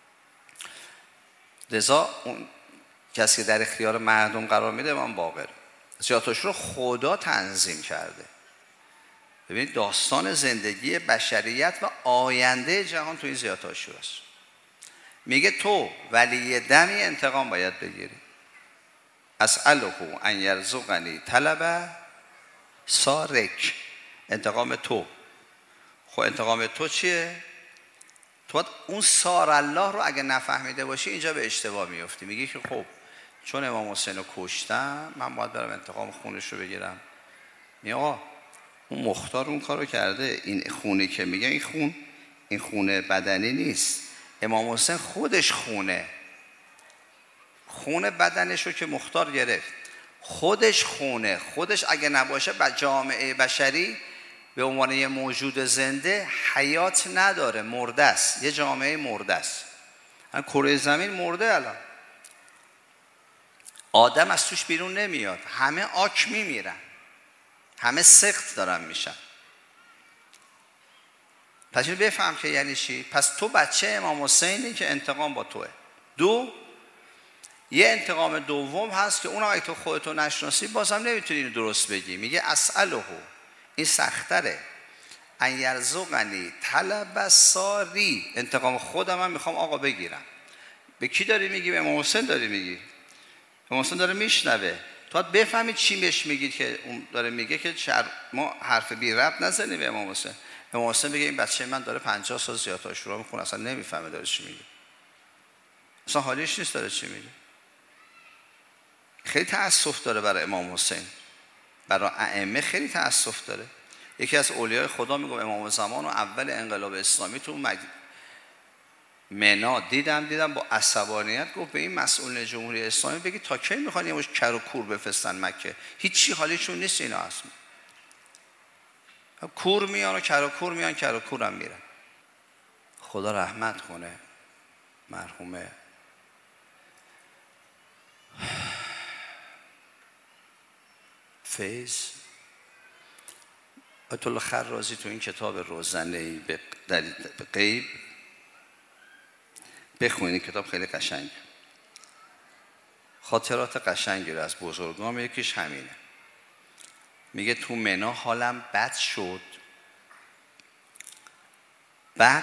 لذا اون کسی که در اختیار مردم قرار میده امام باقر. زیارت عاشورا خدا تنظیم کرده. ببینید داستان زندگی بشریت و آینده جهان تو این زیارت عاشورا است. میگه تو ولی دمی انتقام باید بگیری. اسأله ان یرزقنی طلب سارک. انتقام تو. خب انتقام تو چیه؟ تو اون سار الله رو اگه نفهمیده باشی اینجا به اشتباه میفتی. میگی که خب چون امام حسین رو کشتم من باید برم انتقام خونش رو بگیرم. میگه آقا اون مختار اون کارو کرده. این خونی که میگه این خونه بدنی نیست. امام حسین خودش خون بدنش رو که مختار گرفت، خودش خودش اگه نباشه جامعه بشری به عنوان یه موجود زنده حیات نداره، مرده است. یه جامعه مرده است. کره زمین مرده. الان آدم از توش بیرون نمیاد، همه آک میمیرن، همه سقط دارن میشن. پس اینو بفهم که یعنی چی. پس تو بچه امام حسینی که انتقام با توه. یه انتقام دوم هست که اون اگه تو خودتو نشناسی بازم نمیتونی اینو درست بگی. میگه اسأله، این سختره، ان یرزقنی طلب ساری. انتقام خودم هم میخوام آقا بگیرم. به کی داری میگی؟ به امام حسین داری میگی. امام حسین داره میشنوه. تو باید بفهمید چی بهش میگید که اون داره میگه که ما حرف بی ربط نزنیم به امام حسین. امام حسین بگه این بچه من داره 50 سال زیارت عاشورا میخونه، اصلا نمیفهمه داره چی میگه، اصلا حالیش نیست داره چی میگه. خیلی تأسف داره برای امام حسین، برای ائمه خیلی تأسف داره. یکی از اولیای خدا میگه امام زمان و اول انقلاب اسلامی تو منا دیدم با عصبانیت گفت به این مسئول جمهوری اسلامی بگی تا کی میخوان یه مش کر و کور بفرستن مکه؟ هیچی حالیشون نیست اینا اصلا. کور میان و کر و کور میان، کر و کور هم میرن. خدا رحمت کنه مرحوم فیض آیت الله خرازی تو این کتاب روزنه‌ای به غیب بخونید. کتاب خیلی قشنگ، خاطرات قشنگی رو از بزرگان. یکیش همینه. میگه تو منا حالم بد شد، بعد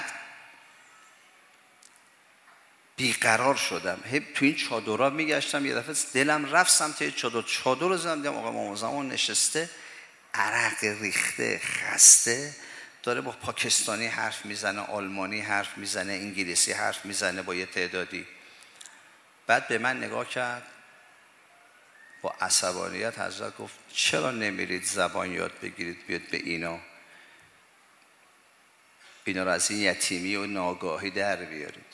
بیقرار شدم، تو این چادرها میگشتم، یه دفعه دلم رفت سمت چادر رو زدم، دیدم آقا امام زمان نشسته، عرق ریخته، خسته، داره با پاکستانی حرف میزنه، آلمانی حرف میزنه، انگلیسی حرف میزنه با یه تعدادی. بعد به من نگاه کرد با عصبانیت. حضرت گفت چرا نمیرید زبان یاد بگیرید بیاد به اینا رو از این یتیمی و ناگاهی در بیارید.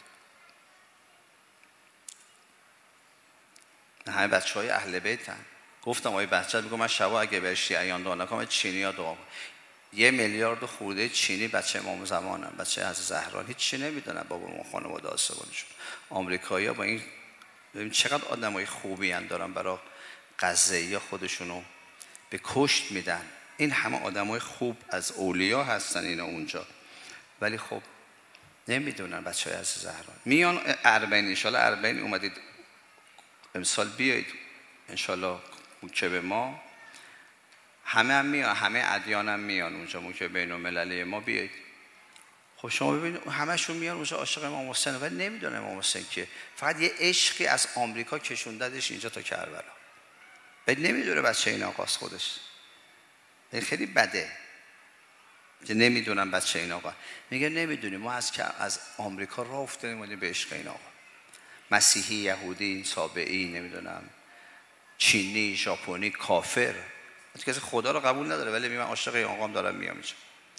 همه بچه های اهل بیتن. گفتم آقای بچه میگم من شبا اگه به شیعیان دعا نکنم چینی ها دعا کنم. 1 میلیارد خورده چینی بچه امام زمانن، بچه از زهرا، هیچ چی نمیدونن بابا ما خانواده آسمانشون. آمریکایی‌ها با این ببین چقدر آدمای خوبی ان دارن برای قضیه خودشونو به کشت میدن. این همه آدمای خوب از اولیا هستن اینا اونجا، ولی خب نمیدونن بچهای از زهرا. میان 40 ان شاء الله 40 اومدید امسال بیایید ان شاء الله موکب ما، همه هم میان، همه ادیان هم میان اونجا موکب بین المللی ما بیایید. خب شما ببینید همشون میان اونجا عاشق امام حسین، ولی نمیدونه امام حسین که فقط یه عشقی از آمریکا کشونددش اینجا تا کربلا، ولی نمیدونه بچه این آقاست خودش. این خیلی بده که نمیدونم بچه این آقا. میگه نمیدونیم ما از آمریکا راه افتادیم ولی به عشق این آقا. مسیحی، یهودی، سابعی، نمیدونم چینی، ژاپنی، کافر، کسی خدا رو قبول نداره ولی من عاشق این آقام دارم میام اینجا.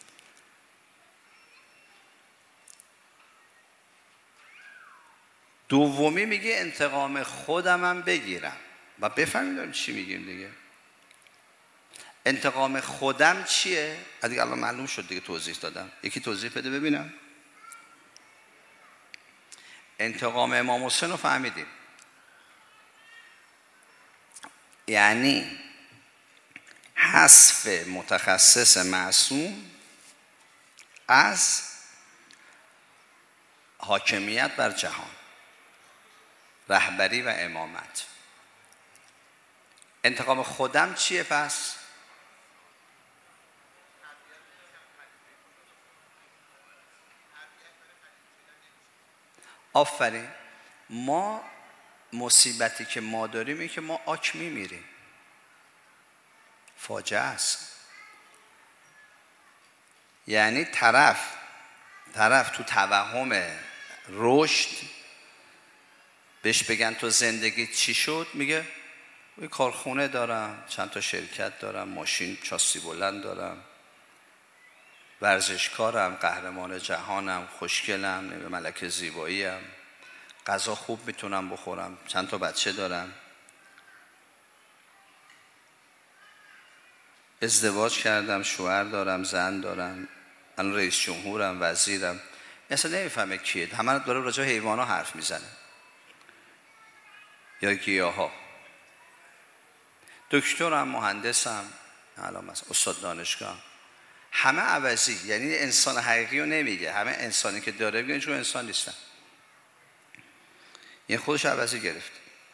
دومی میگه انتقام خودمم بگیرم. و بفهمید چی میگیم دیگه. انتقام خودم چیه؟ دیگه الان معلوم شد دیگه، توضیح دادم. یکی توضیح بده ببینم. انتقام امام حسین رو فهمیدیم، یعنی حذف متخصص معصوم از حاکمیت بر جهان، رهبری و امامت. انتقام خودم چیه پس؟ آفرین. ما مصیبتی که ما داریم اینه که ما آک میمیریم. فاجعه است. یعنی طرف تو توهم رشد بهش بگن تو زندگی چی شد، میگه یه کارخونه دارم، چند تا شرکت دارم، ماشین چاسی بلند دارم، ورزشکارم، قهرمان جهانم، خوشگلم، ملکه زیباییم، غذا خوب میتونم بخورم، چند تا بچه دارم، ازدواج کردم، شوهر دارم، زن دارم، الان رئیس جمهورم، وزیرم. اصلا نمیفهمه کیه، همه داره راجع به حیوانا حرف میزنه یا گیاها. دکترم، مهندسم، الان مثلا استاد دانشگاه، همه عوضی. یعنی انسان حقیقی رو نمیگه، همه انسانی که داره میگه چون انسان نیستن، یعنی خودش عوضی گرفت.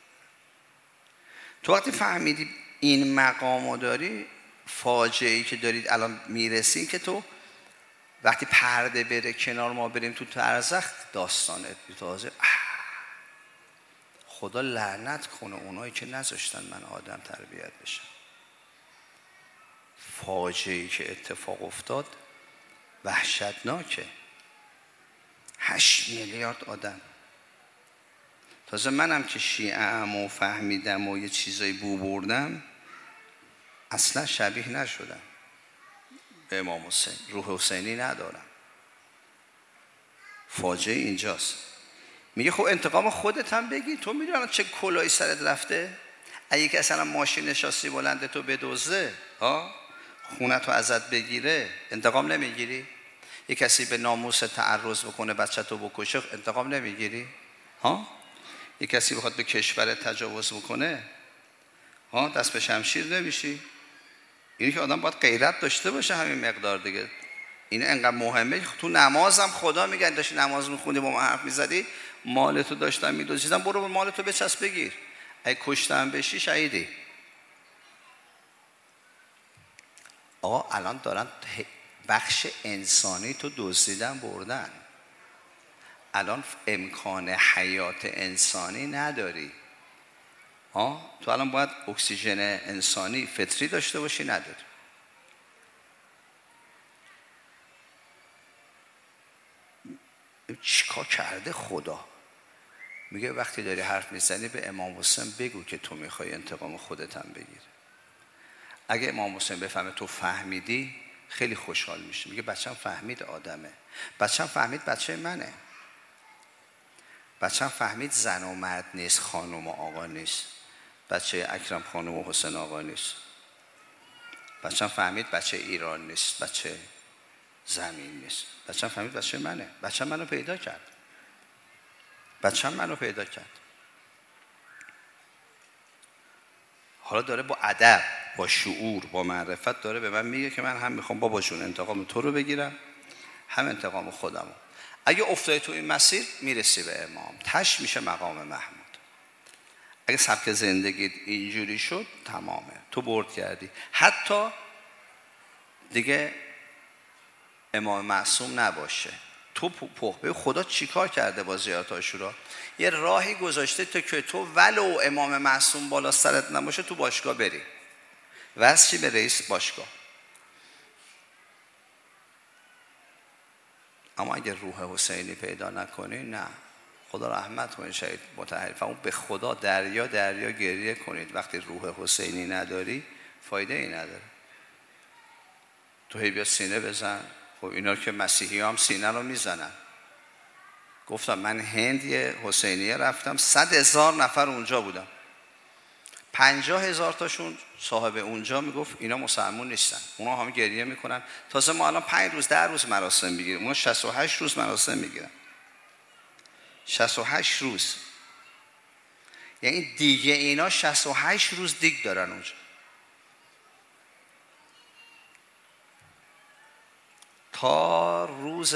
تو وقتی فهمیدی این مقامو داری، فاجعه‌ای که دارید الان میرسی که تو وقتی پرده بره کنار، ما بریم تو برزخ، داستانت تازه. خدا لعنت کنه اونایی که نذاشتن من آدم تربیت بشم. فاجعه‌ای که اتفاق افتاد وحشتناکه. 8 میلیارد آدم. تازه منم که شیعه‌ام و فهمیدم و یه چیزایی بو بردم، اصلا شبیه نشدم به امام حسین. روح حسینی ندارم. فاجعه اینجاست. میگه خب انتقام خودت هم بگی. تو میدونی چه کلاهی سرت رفته؟ اگه که اصلا ماشین شاسی بلنده تو بدزده، خونه تو ازت بگیره، انتقام نمیگیری؟ یه کسی به ناموس تعرض بکنه، بچه تو بکشه، انتقام نمیگیری؟ یه کسی بخواد به کشورت تجاوز بکنه، دست به شمشیر نمیشی؟ اینی که آدم باید غیرت داشته باشه همین مقدار دیگه. این انقدر مهمه. تو نمازم خدا میگن داشتی نماز میخوندی با من حرف میزدی، مالتو داشتم میدوزیدم، برو مالتو بچسب بگیر، اگه کشتم بشی شهیدی. آقا الان دارن بخش انسانی تو دزدیدن بردن. الان امکان حیات انسانی نداری. تو الان باید اکسیژن انسانی فطری داشته باشی، نداری. چیکار کرده خدا؟ میگه وقتی داری حرف میزنی به امام حسین بگو که تو میخوای انتقام خودت هم بگیر. اگه امام حسین بفهمه تو فهمیدی خیلی خوشحال میشه. میگه بچه‌م فهمید آدمه، بچه‌م فهمید بچه منه، بچه‌م فهمید زن و مرد نیست، خانم و آقا نیست، بچه اکرم خانم و حسین آقا نیست، بچه‌م فهمید بچه ایران نیست، بچه زمین نیست، بچه‌م فهمید بچه منه، بچه‌م منو پیدا کرد، بچه‌م منو پیدا کرد. حالا داره با ادب، با شعور، با معرفت داره به من میگه که من هم میخوام بابا جون انتقام تو رو بگیرم، هم انتقام خودمو. اگه افتادی تو این مسیر میرسی به امام، تش میشه مقام محمود. اگه سبک زندگیت اینجوری شد تمامه، تو برد کردی. حتی دیگه امام معصوم نباشه. تو به خدا چیکار کرده با زیارت عاشورا؟ یه راهی گذاشته تا که تو ولو امام معصوم بالا سرت نباشه تو باشگاه بری، واسه چی؟ به رئیس باشگاه. اما اگه روح حسینی پیدا نکنی، نه، خدا رحمت کنه شهید مطهری، فهمون به خدا دریا گریه کنید. وقتی روح حسینی نداری فایده ای نداره. تو هی بیا سینه بزن. خب اینا که مسیحی هم سینه رو میزنن. گفتم من هند یه حسینیه رفتم، 100,000 نفر اونجا بودم، 50,000 تاشون صاحب اونجا میگفت اینا مسلمون نیستن، اونا همه گریه میکنن. تازه ما الان 5 روز 10 روز مراسم میگیریم، اونا 68 روز مراسم میگیرن. 68 روز. یعنی دیگه اینا 68 روز دیگ دارن اونجا تا روز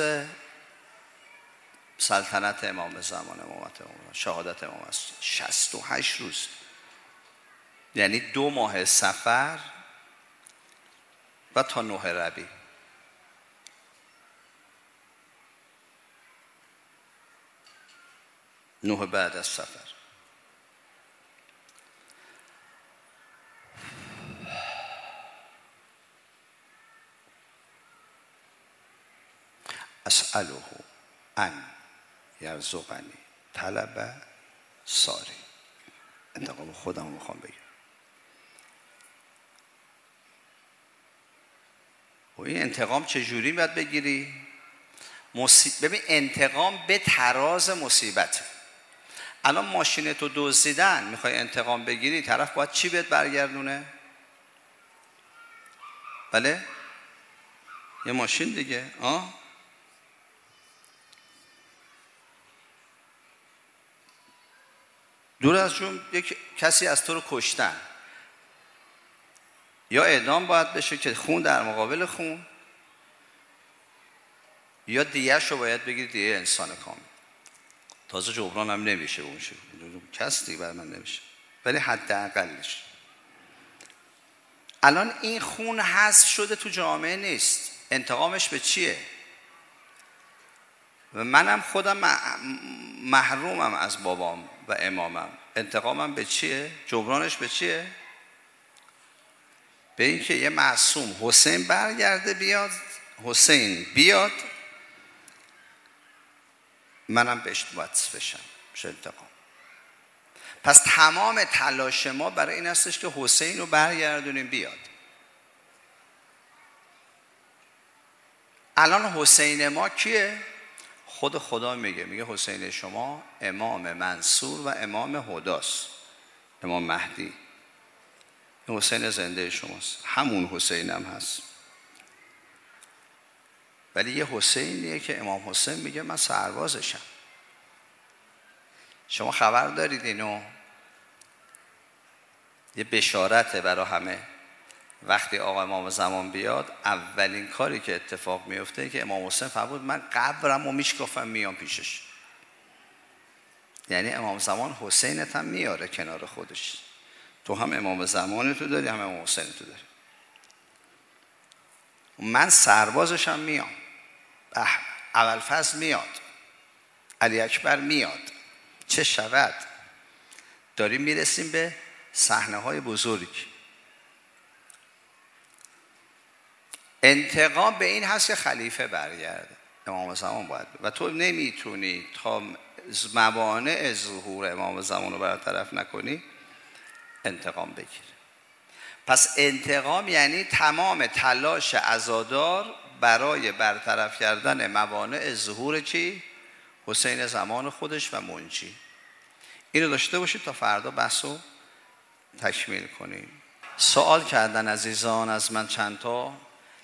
سلطنت امام زمان، امامت امام، شهادت امام است. 68 روز، یعنی 2 ماه صفر و تا 9 ربیع. نه بعد از سفر. اسأله ان یرزقنی طلب ساری. انتقام خودم میخوام بگم. و این انتقام چجوری باید بگیری؟ ببین انتقام به تراز مصیبت. الان ماشینتو دزدیدن، میخوای انتقام بگیری، طرف باید چی بهت برگردونه؟ بله؟ یه ماشین دیگه. دور از جون یک کسی از تو رو کشتن، یا اعدام باید بشه که خون در مقابل خون، یا دیه‌اش رو باید بگیری، دیه انسان کامل. تازه جبران هم نمیشه اون شد کس دیگه برای من نمیشه، ولی حداقلش. الان این خون حذف شده تو جامعه نیست. انتقامش به چیه؟ و منم خودم محرومم از بابام و امامم. انتقامم به چیه؟ جبرانش به چیه؟ به این که یه معصوم حسین برگرده بیاد، حسین بیاد، منم بهش وصل بشم. چه انتقام؟ پس تمام تلاش ما برای این هستش که حسین رو برگردونیم بیاد. الان حسین ما کیه؟ خود خدا میگه حسین شما امام منصور و امام هداست، امام مهدی. حسین زنده شماست، همون حسین هم هست. ولی یه حسینیه که امام حسین میگه من سربازشم. شما خبر دارید اینو؟ یه بشارته برای همه. وقتی آقا امام زمان بیاد، اولین کاری که اتفاق میفته که امام حسین فرمود من قبرم و میشکافم میام پیشش. یعنی امام زمان حسینت هم میاره کنار خودش. تو هم امام زمان تو داری، هم امام حسین تو داری. من سربازشم میام. ابوالفضل میاد، علی اکبر میاد. چه شود؟ داریم میرسیم به صحنه های بزرگ. انتقام به این هست که خلیفه برگرده، امام زمان باید و تو نمیتونی تا موانع ظهور امام زمان رو برطرف نکنی انتقام بگیر. پس انتقام یعنی تمام تلاش عزادار برای برطرف کردن موانع ظهور چی؟ حسین زمان خودش و منجی. اینو داشته باشید تا فردا بحثو تکمیل کنیم. سوال کردن عزیزان از من چند تا.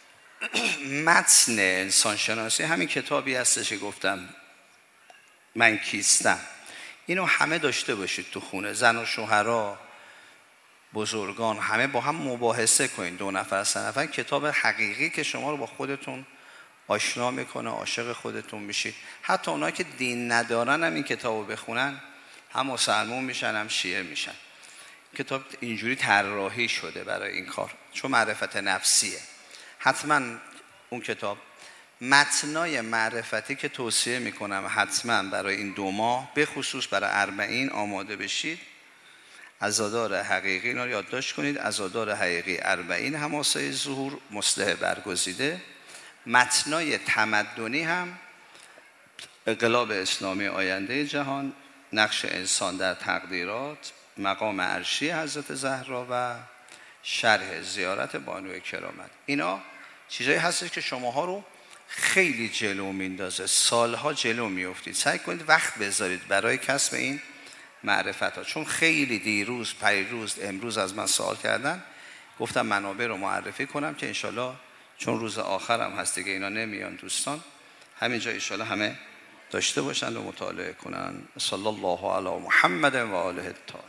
متن انسان شناسی همین کتابی هستش که گفتم من کیستم. اینو همه داشته باشید تو خونه، زن و شوهرها، بزرگان، همه با هم مباحثه کنید. 2 نفر 3 نفر. کتاب حقیقی که شما رو با خودتون آشنا میکنه، عاشق خودتون میشید. حتی اونایی که دین ندارن هم این کتابو بخونن، هم مسلمون میشن هم شیعه میشن. کتاب اینجوری طراحی شده برای این کار، چون معرفت نفسیه. حتما اون کتاب متنای معرفتی که توصیه میکنم حتما برای این 2 ماه به خصوص برای 40 آماده بشید. عزادار حقیقی اینا رو یادداشت کنید. عزادار حقیقی 40 حماسه ظهور مصلح برگزیده. متنای تمدنی هم انقلاب اسلامی آینده جهان، نقش انسان در تقدیرات، مقام عرشی حضرت زهرا و شرح زیارت بانوی کرامت. اینا چیزایی هستش که شماها رو خیلی جلو میندازه، سالها جلو میافتید. سعی کنید وقت بذارید برای کسب این معرفت ها، چون خیلی دیروز، پیروز، امروز از من سوال کردن. گفتم منابع رو معرفی کنم که انشالله، چون روز آخرم هست دیگه، اینا نمیان دوستان، همینجا انشالله همه داشته باشند و مطالعه کنند. صلی الله علی محمد و آله الطاهرین.